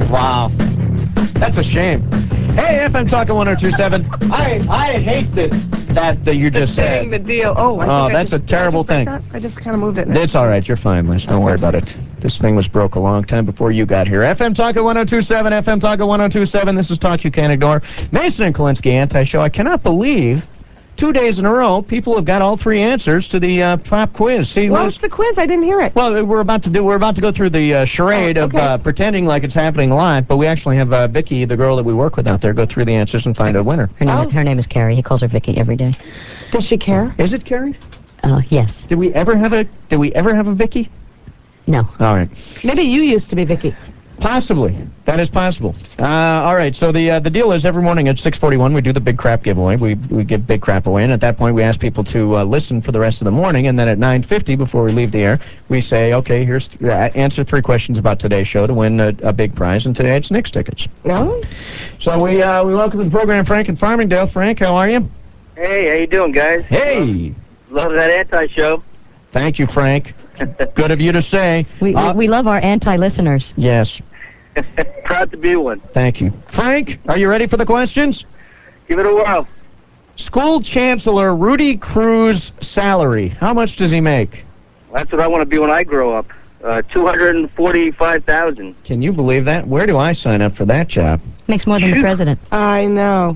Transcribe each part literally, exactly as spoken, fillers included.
Wow. That's a shame. Hey, F M Talk one oh two point seven. I I hate that that, that you just said. the deal. Oh, I Oh, think I that's just, a terrible did I just thing. break that? I just kind of moved it. Now. It's all right. You're fine, Liz. Don't worry about it. This thing was broke a long time before you got here. F M Talk one oh two point seven, F M Talk one oh two point seven. This is Talk You Can't Ignore. Mason and Kalinsky Anti-Show. I cannot believe two days in a row people have got all three answers to the uh, pop quiz. See, What Liz, was the quiz? I didn't hear it. well, we're about to do. We're about to go through the uh, charade Oh, of okay. uh, pretending like it's happening live, but we actually have uh, Vicky, the girl that we work with out there, go through the answers and find a winner. Her name, Oh. is, her name is Carrie. He calls her Vicky every day. Does she care? Is it Carrie? Uh, yes. Did we ever have a? Did we ever have a Vicky? No. All right. Maybe you used to be Vicky. Possibly. That is possible. Uh, all right, so the uh, the deal is every morning at six forty-one we do the big crap giveaway. We we give big crap away, and at that point we ask people to uh, listen for the rest of the morning, and then at nine fifty before we leave the air, we say, okay, here's th- uh, answer three questions about today's show to win a, a big prize, and today it's Knicks tickets. No? So we uh, we welcome to the program Frank in Farmingdale. Frank, how are you? Hey, how you doing, guys? Hey! Love that anti-show. Thank you, Frank. Good of you to say. We, Uh, we, we love our anti-listeners. Yes, Proud to be one. thank you. Frank, are you ready for the questions? Give it a whirl. School Chancellor Rudy Cruz salary. How much does he make? That's what I want to be when I grow up. Uh, two hundred forty-five thousand. Can you believe that? Where do I sign up for that job? Makes more than the president. I know.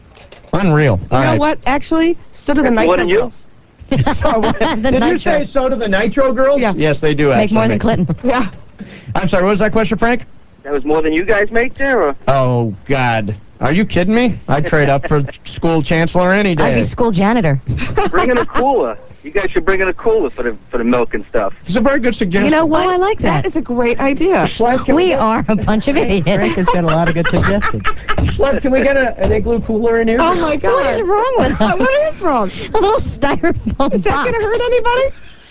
Unreal. You know what? Actually, so do the That's Nitro more than you. Girls. So, what- The did you Nitro. say so do the Nitro Girls? Yeah. Yes, they do. Make actually more than Clinton. Yeah. I'm sorry. What was that question, Frank? That was more than you guys make there, or? Oh God, are you kidding me? I'd trade up for school chancellor any I'd day. be school janitor. Bring in a cooler. You guys should bring in a cooler for the for the milk and stuff. It's a very good suggestion. You know what? Oh, I like that. That is a great idea. Schlepp, can We get- are a bunch of Frank idiots. has got a lot of good suggestions. Schlepp, can we get a, an igloo cooler in here? Oh my God. What is wrong with us? What is wrong? A little styrofoam Is that box. going to hurt anybody?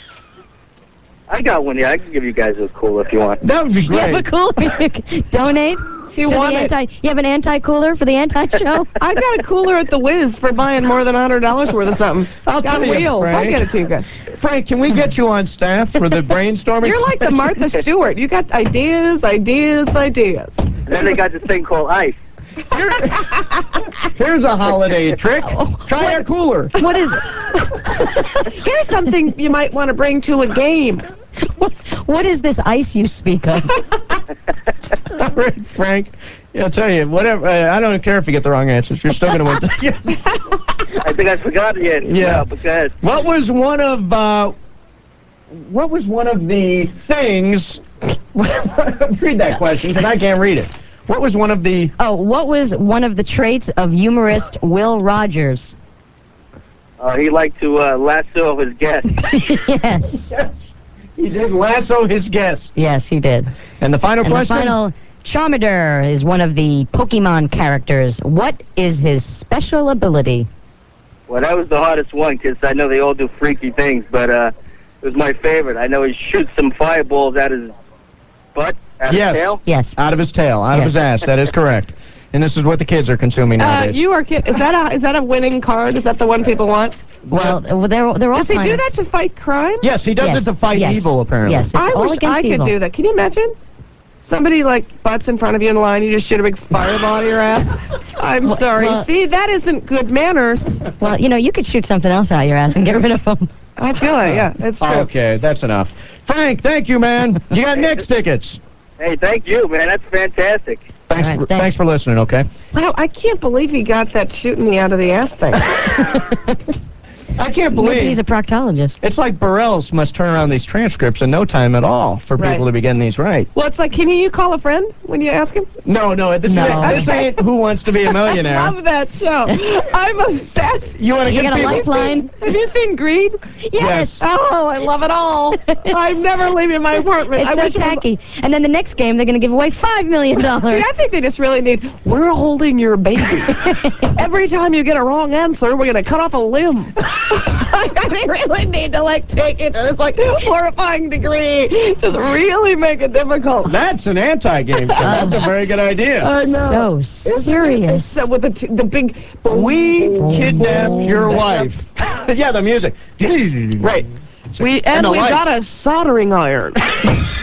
I got one. Yeah, I can give you guys a cooler if you want. That would be You great. have a cooler. Donate. You to want the it. anti. You have an anti-cooler for the anti-show. I got a cooler at the Wiz for buying more than one hundred dollars worth of something. I'll got tell you, wheels. I'll Frank. get it to you guys. Frank, can we get you on staff for the brainstorming? You're like the Martha Stewart. You got ideas, ideas, ideas. And then they got this thing called ice. Here's a holiday trick. Oh, Try our cooler. What is? Here's something you might want to bring to a game. What, what is this ice you speak of? All right, Frank. Yeah, I'll tell you, whatever. Uh, I don't care if you get the wrong answers. You're still going to win. I think I forgot it yet. Yeah. No, but go ahead. What was one of uh, what was one of the things? Read that question because I can't read it. What was one of the? Oh, what was one of the traits of humorist Will Rogers? Uh, he liked to uh, lasso his guests. Yes. He did lasso his guest. Yes, he did. And the final And the question. final, Charmander is one of the Pokemon characters. What is his special ability? Well, that was the hardest one because I know they all do freaky things, but uh, it was my favorite. I know he shoots some fireballs out his butt, out Yes. his tail. Yes. Out of his tail, out of Yes. his ass. That is correct. And this is what the kids are consuming Uh, nowadays. you are kid. Is that a is that a winning card? Is that the one people want? Well, uh, they're they're all. Does he kind do of- that to fight crime? Yes, he does Yes, it to fight yes, evil, apparently. Yes, it's I all wish against I could evil. do that. Can you imagine? Somebody like butts in front of you in line, you just shoot a big fireball at your ass. I'm Well, sorry. well- See, that isn't good manners. Well, you know, you could shoot something else out your ass and get rid of them. I feel it. Yeah, it's true. Okay, that's enough. Frank, thank you, man. You got Knicks tickets. Hey, thank you, man. That's fantastic. Thanks, All right, for, thanks. thanks for listening, okay? Wow, I can't believe he got that shooting me out of the ass thing. I can't Maybe believe he's a proctologist. it's like Burrell's must turn around these transcripts in no time at all for Right. people to be getting these right. Well, it's like, can you call a friend when you ask him? No, no, this, No. Ain't, this ain't Who Wants to Be a Millionaire. I love that show. I'm obsessed. You want to You get got a people? lifeline? Have you seen Greed? Yes. Oh, I love it all. I'm never leaving my apartment. It's I so wish it was- tacky. And then the next game, they're going to give away five million See, dollars. I think they just really need, we're holding your baby. Every time you get a wrong answer, we're going to cut off a limb. They really need to, like, take it to this, like, horrifying degree. Just really make it difficult. That's an anti-game show. That's a very good idea. I know. So serious. So with the, t- the big... We kidnapped your wife. Yeah, the music. Right. We, And and the we lights. got a soldering iron.